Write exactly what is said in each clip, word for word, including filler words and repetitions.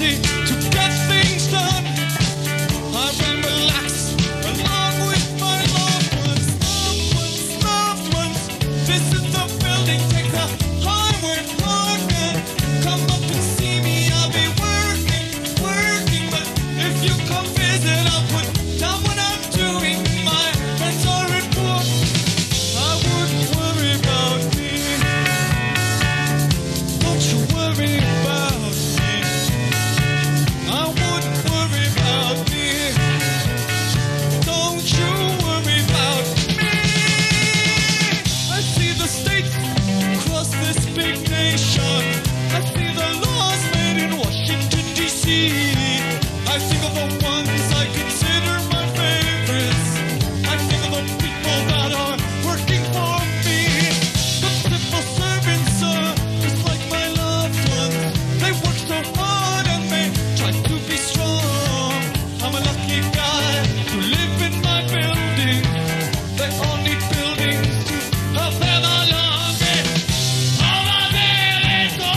ability to get things done. I will relax along with my loved ones. Loved ones, loved ones. This is the building. Take the highway parking. Come up and see me. I'll be working, working. But if you come visit, I'll put down what I'm doing. My friends are important. I wouldn't worry about me. Don't you worry about me. I wouldn't worry about me. Don't you worry about me. I see the states across this big nation. I see the laws made in Washington, D C I think of the ones I consider my favorites. I think of the people that are working for me. The simple servants are just like my loved ones. They work so hard and they try to be strong. I'm a lucky guy to live in my building. They all need buildings to help them along. Over there is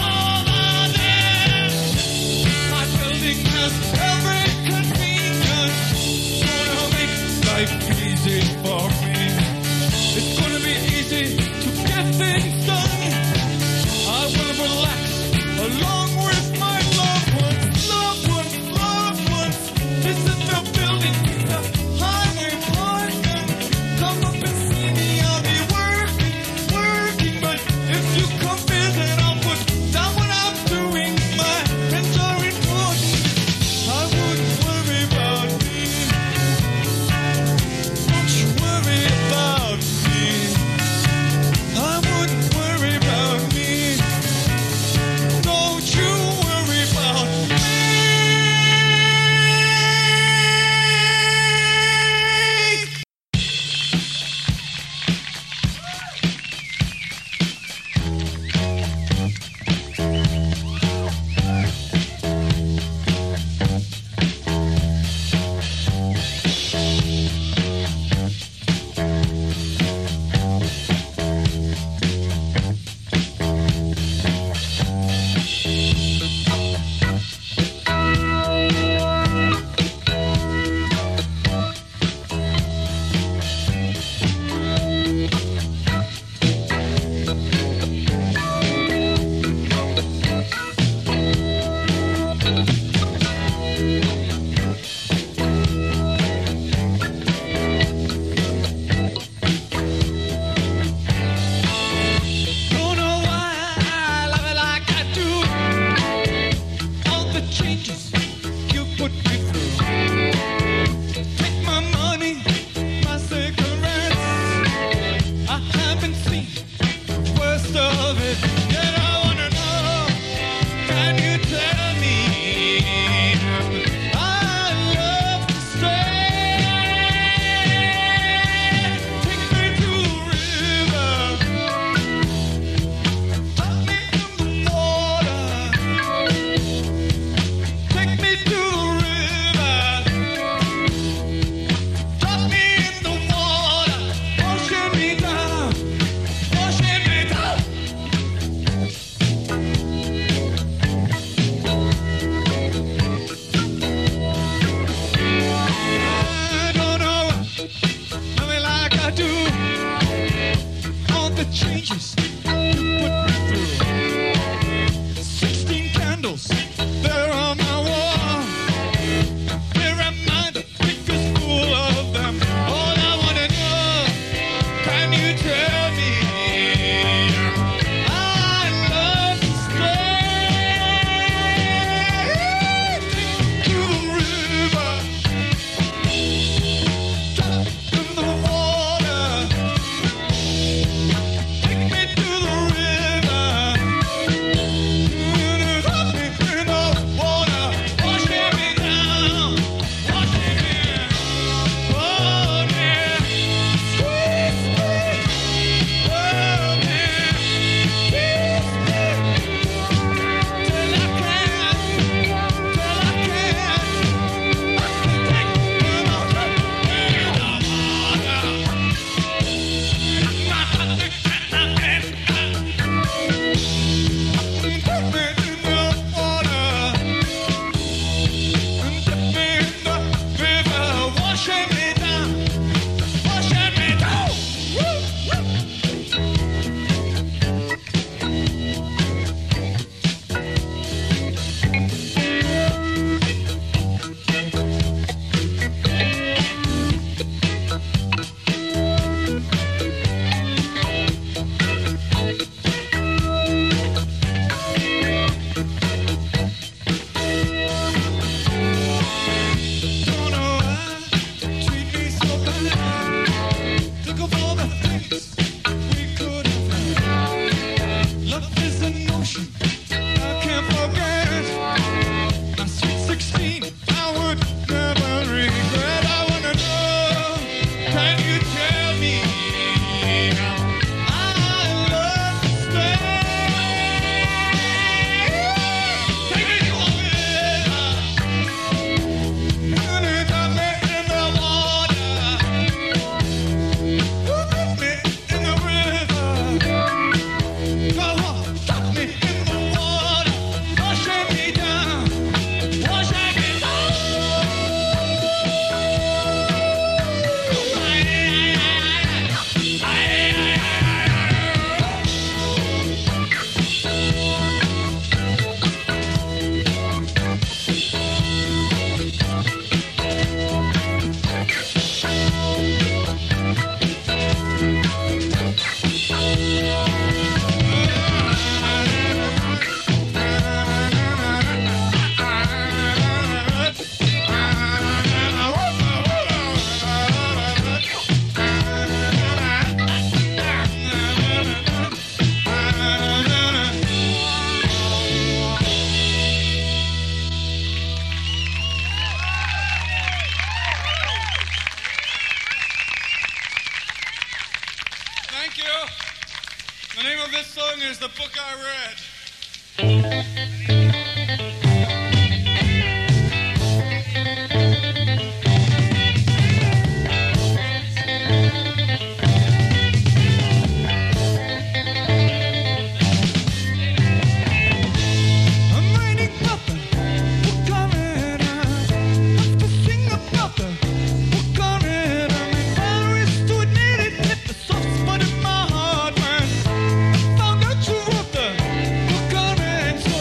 ocean. I can't forget my sweet sixteen. I would never regret. I wanna know, can you tell me how I love to stay? Take me to a river, and it got me in the water. Put me in the river. Go on, tuck me in the water, washing me down, washing me down. Thank you. The name of this song is The Book I Read. I'm reading about the book I read. I have to sing about the book I read. I'm embarrassed to admit it. Hit the soft spot in my heart when I found out you wrote the book I read. So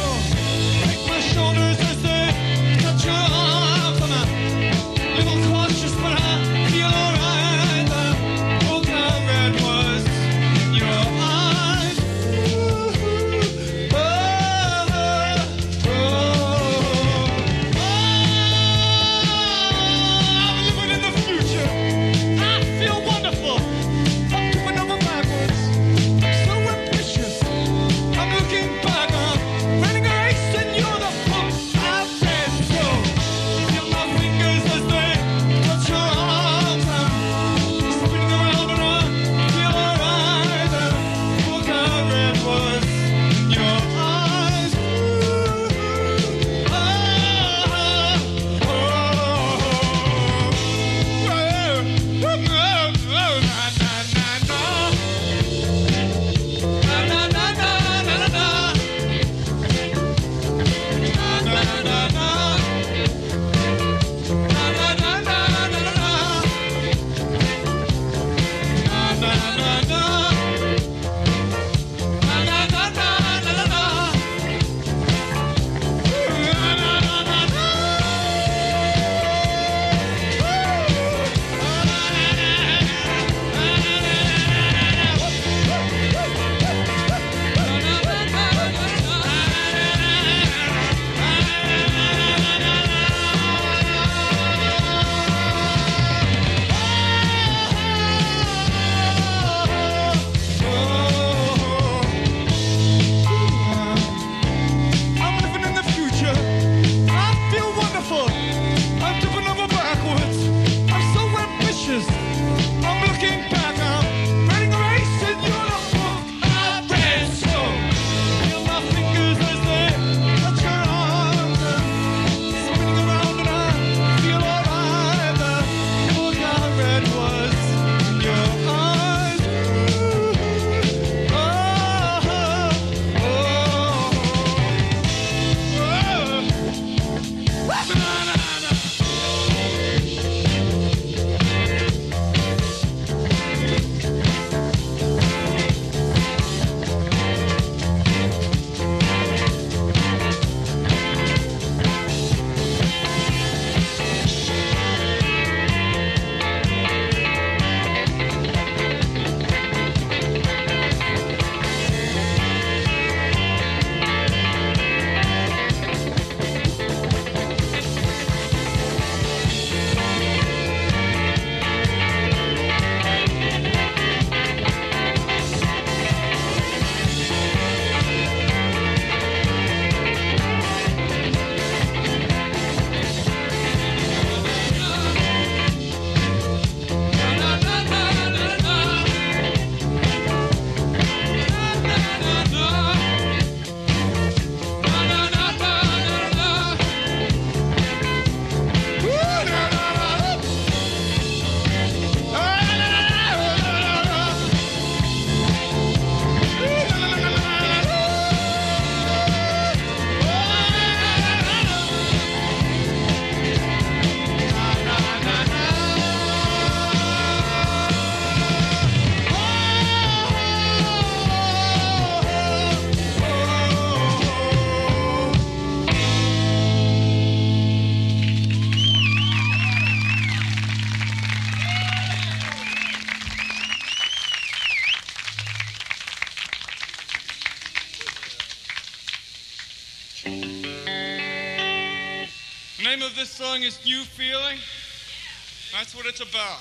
name of this song is New Feeling. That's what it's about.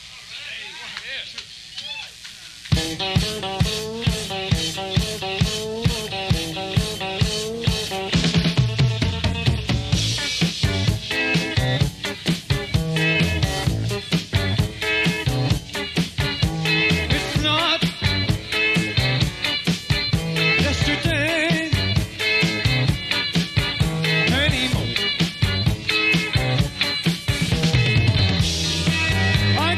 It's not yesterday anymore. I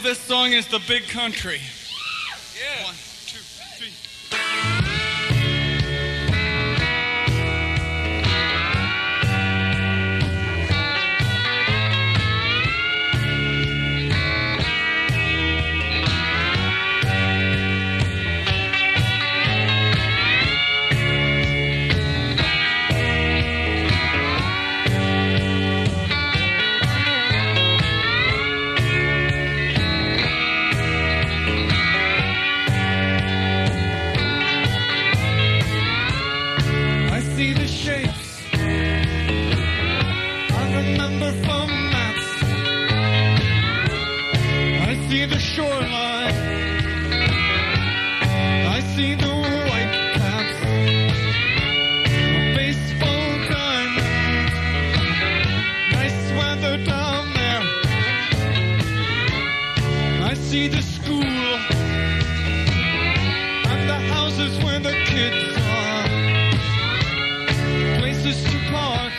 this song is The Big Country. Yeah. One, two, three. See the shapes I remember from maps. I see the shoreline. I see the white caps, a baseball diamond. Nice weather down there. I see the school and the houses where the kids are. Places to park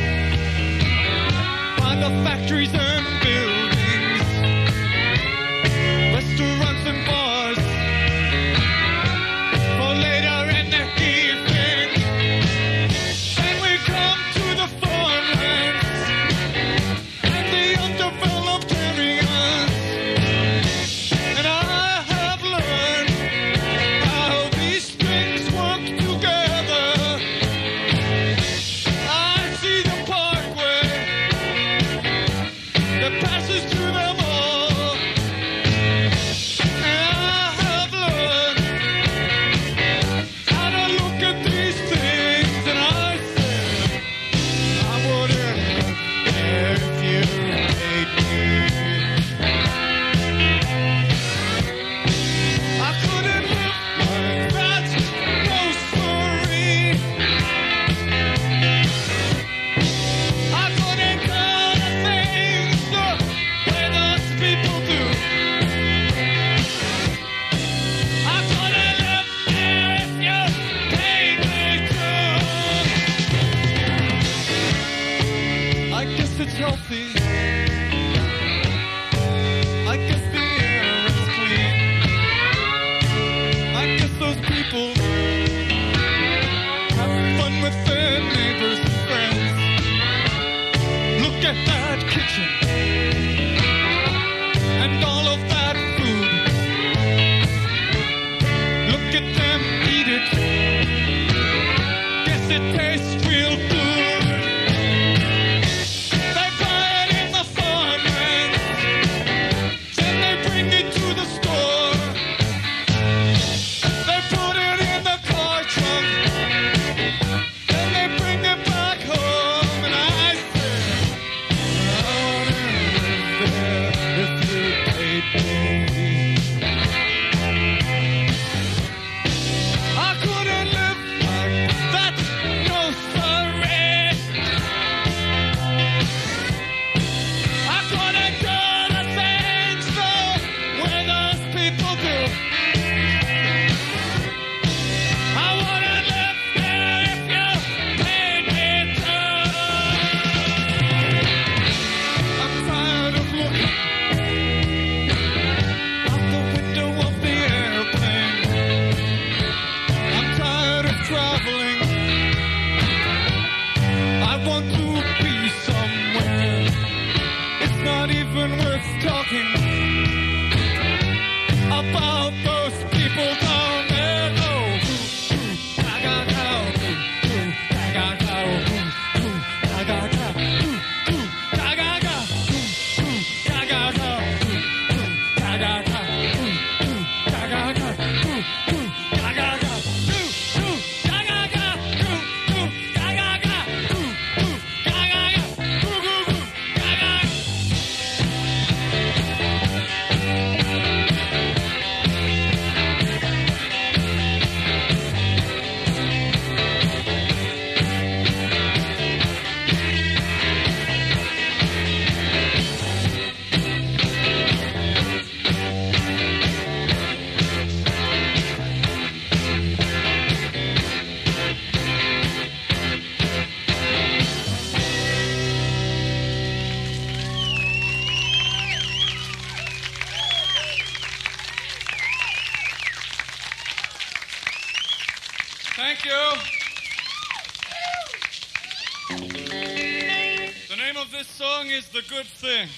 by the factories and buildings, restaurants and bars for later in the evening. Then we come to the farmlands and the undeveloped areas, and I Thank you. The name of this song is The Good Thing.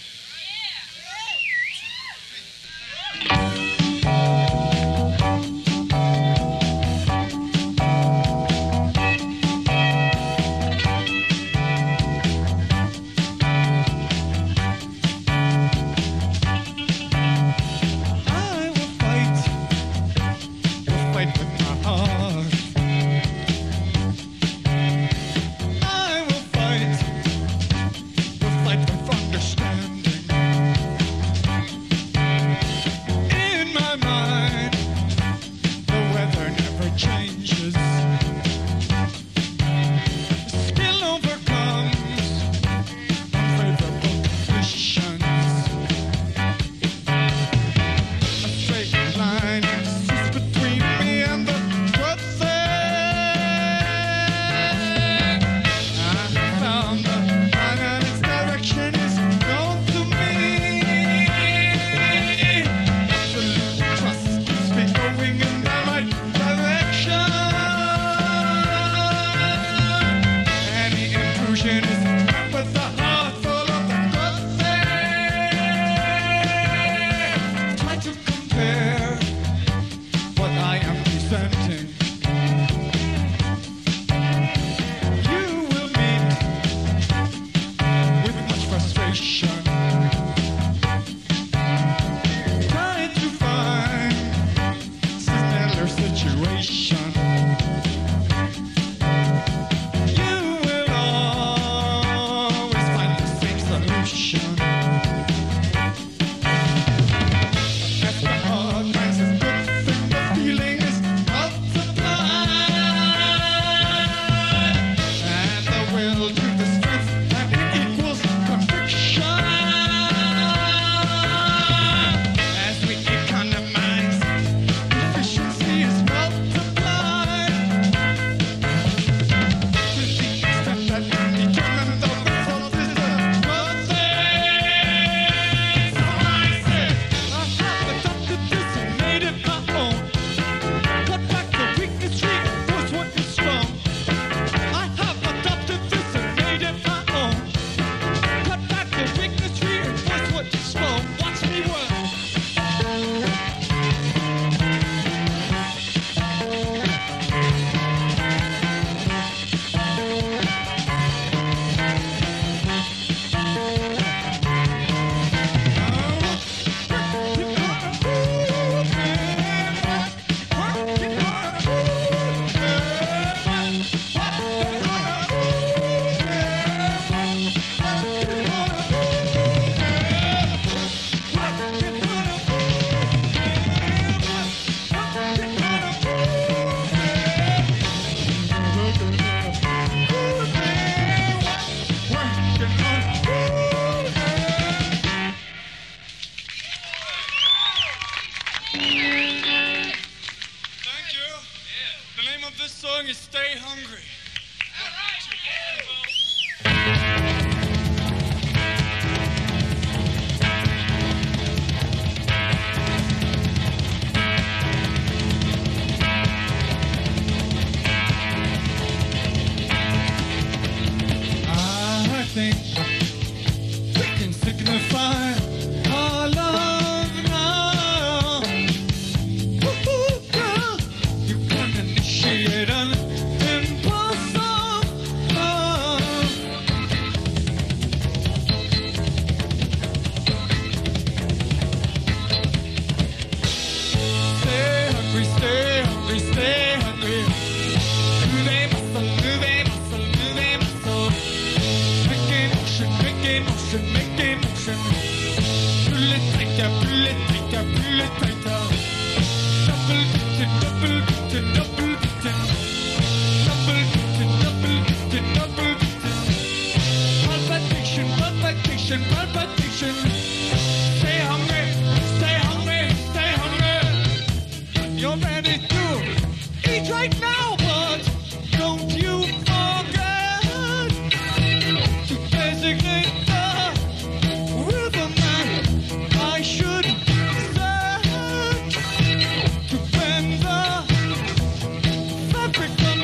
African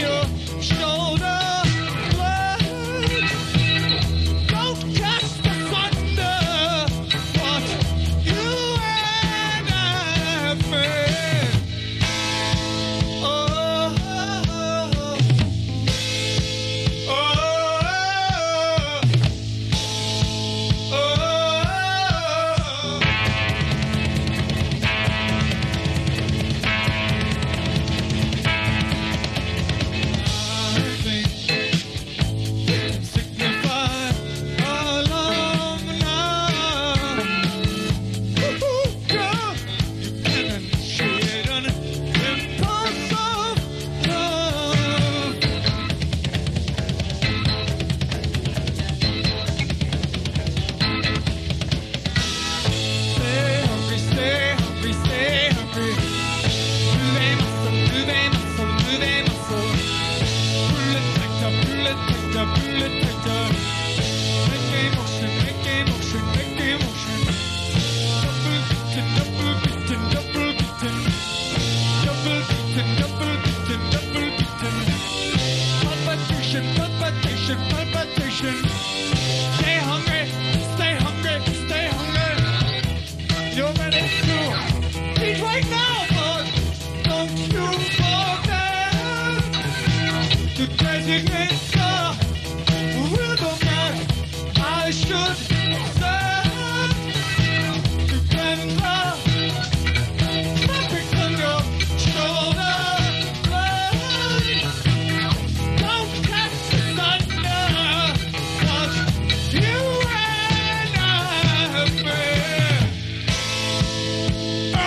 me. Pull them muscle, pull them muscle, pull them muscle. Pull it tighter, pull it tighter, pull it tighter. Make a motion, make a motion, make a motion. Double beaten, double beaten, double beaten. Double beaten, double beaten, double beaten. Palpitation, palpitation, palpitation. Stay hungry, stay hungry, stay hungry. You're ready to eat right now, but don't you forget to designate the rhythm that I should set. To bend the fabric on your shoulder blade. Don't catch the thunder, 'cause you and I have been. Oh!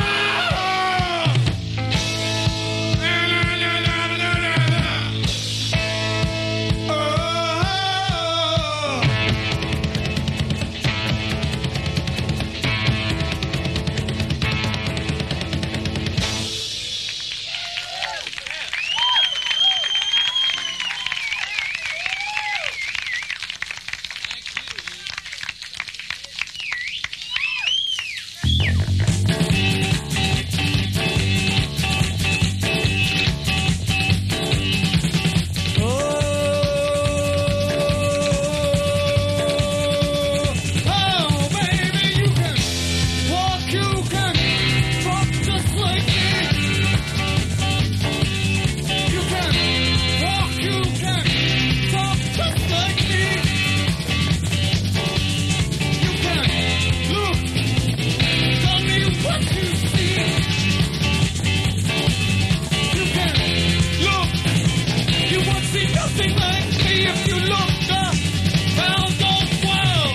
Na, na, na, na, na, na, na. Oh! Oh, baby, you can walk, you can talk just like me. You can walk, you can talk just like me. You can look, tell me what you see. You can look, you won't see nothing like me if you look around the world.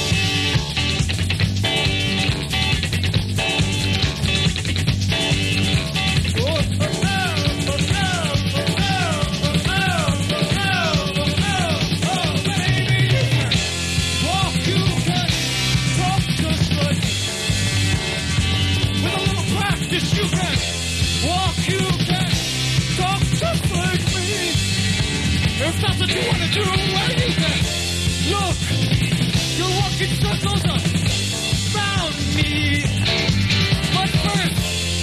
Oh, oh, oh, oh, oh, oh, oh, oh, oh, baby, you can walk, you can talk just like me. With a little practice, you can walk, you can talk just like me. If that's what you wanna do, well, you can look. You'll walk in circles around me. But first,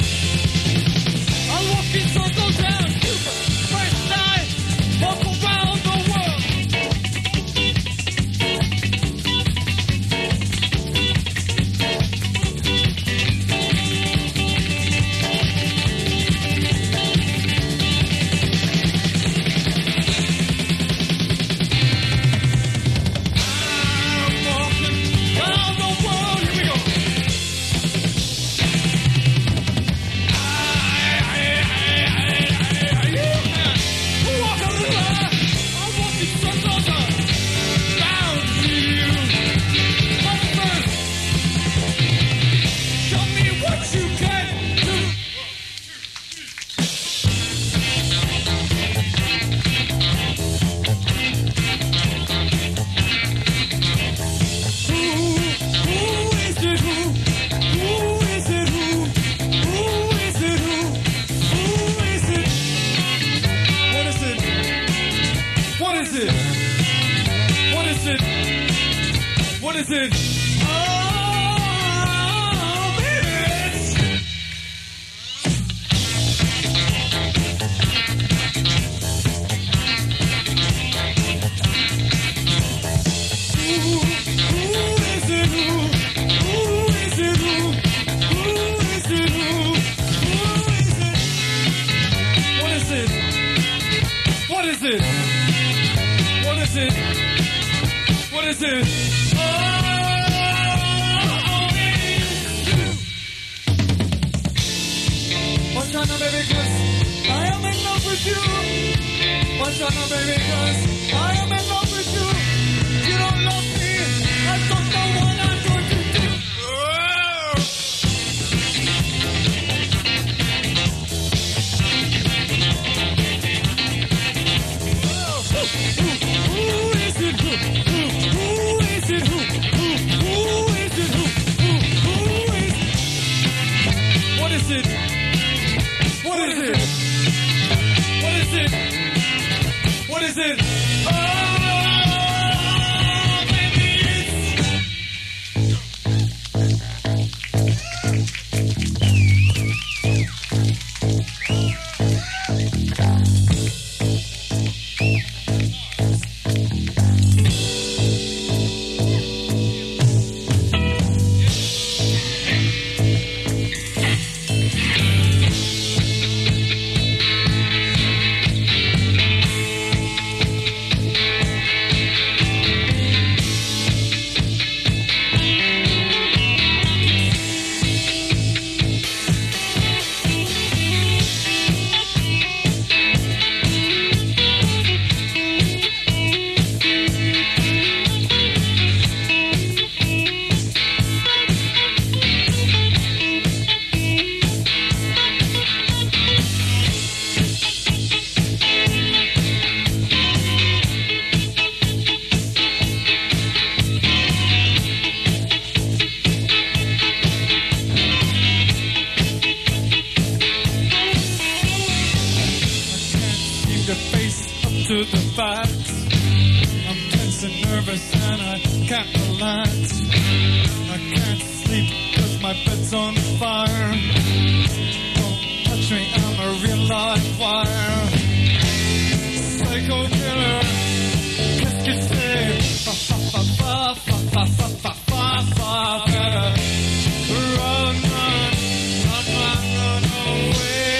I'll walk in circles around you. First, I walk around the world. I'm walking around the world. Here we go. What is it? Oh, baby, it's who, who is it? Who, who is it? Who, who is it? Who, who is it? What is it? What is it? What is it? What is it? Oh, it's you. Montana, baby, 'cause I am in love with you. Montana, baby, 'cause I am in love with you. You don't love me, I don't know what I'm going to do. Oh. Who, who is it? Who, who, who is it? Who, who, who is it? Who, who, who is it? What is it? What is it? What is it? What is it? Oh, maybe it's... To the facts, I'm tense and nervous and I can't relax. I can't sleep cause my bed's on fire. Don't touch me, I'm a real live wire. Psycho killer, qu'est-ce que c'est? Fa fa fa fa fa fa fa fa fa fa. Better run, run, run, run, run away.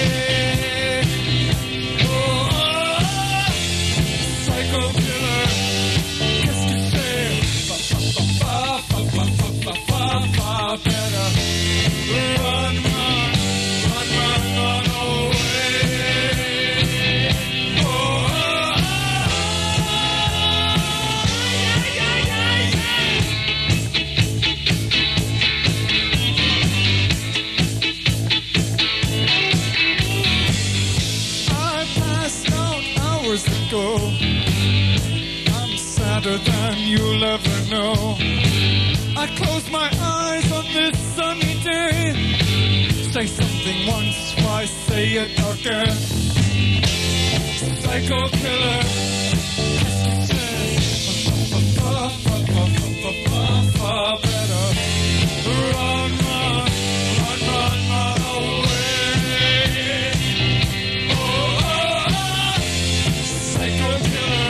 Psycho killer, qu'est-ce que c'est? Fa fa fa fa fa fa fa fa fa. Better run, run, run, run, run away. Oh, oh, I passed out hours ago. Sadder than you'll ever know. I close my eyes on this sunny day. Say something once, why say it again? Psycho killer, qu'est-ce que c'est? Fa fa fa fa fa fa fa. Better run, run, run, run, run away. Oh, oh, oh. Psycho killer.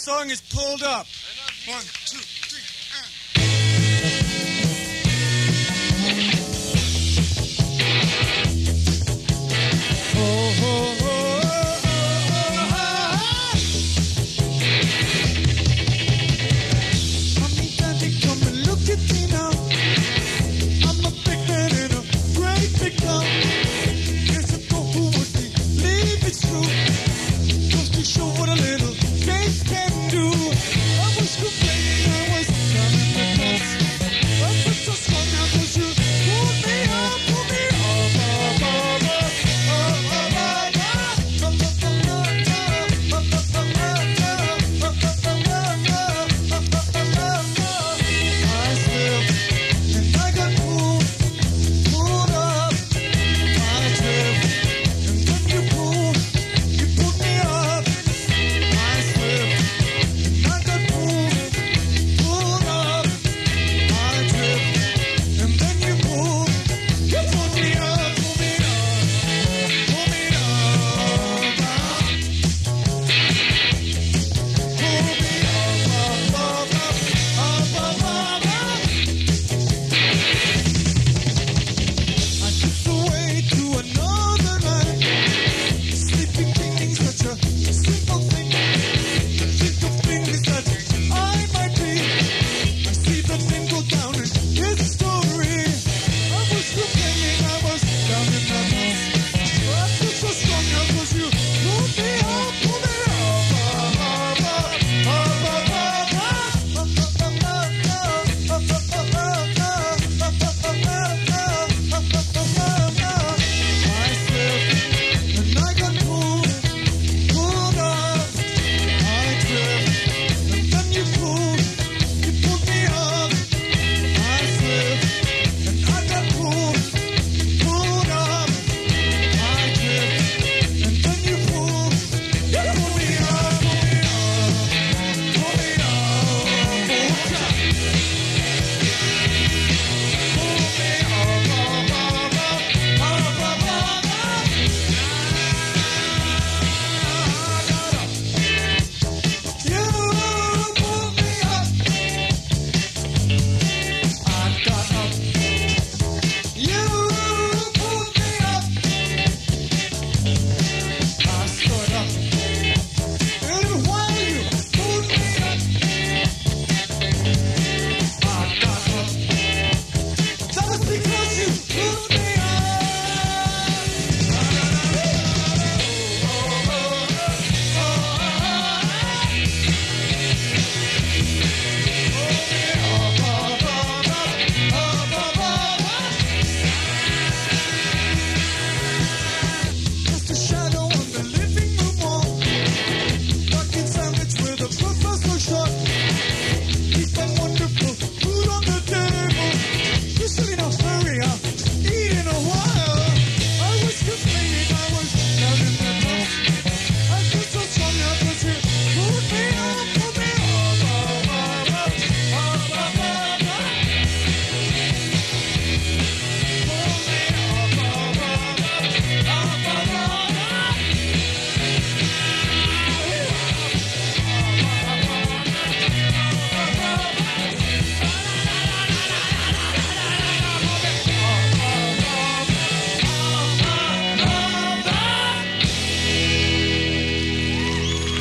song is Pulled Up. One, two, three, and... Oh, oh, oh, oh, oh, oh. Mommy, daddy, come and look at me now. I'm a big man in a great big town. There's a girl who would believe it's true. Just to show what a little faith can do. I was complaining, I was down in the dumps. I felt so strong now 'cause you pulled me up, pulled me up, up, up, up, up, up, up, up, up, I slipped and I got pulled, pulled up. I tripped and then you pulled, you pulled me up. I slipped and I got pulled, pulled up. I tripped and then you pulled, you pulled me up, pulled me up, pulled me up, pulled me up, up, up, up, up, up, up. I drift away to another land. Sleeping thinking such a simple thing. Think of things that I might be. I see the thing go down in history. I was complaining, I was down in the dumps. I feel so strong now 'cause you pulled me up, pulled me up, up, up, up, up, up, up, I slipped and I got pulled, pulled up. I tripped and then you pulled, you pulled me up. I slipped and I got pulled, pulled up. I tripped and then you pulled, you pulled me up, pulled me up, pulled me up, pulled up. Just a shadow on the living room wall. Darkened sandwich with a professor shot. Keep that wonderful food on the table. You silly now, hurry up. Eat in a while. I was complaining, I was down in the dumps. I feel so strong now 'cause you pulled me up, pulled me up, up, up, up, up, up, up, up. Pulled me up, up, up, up, up, up, up, up.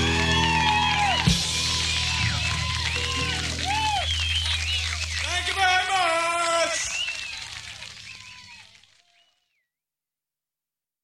Thank you very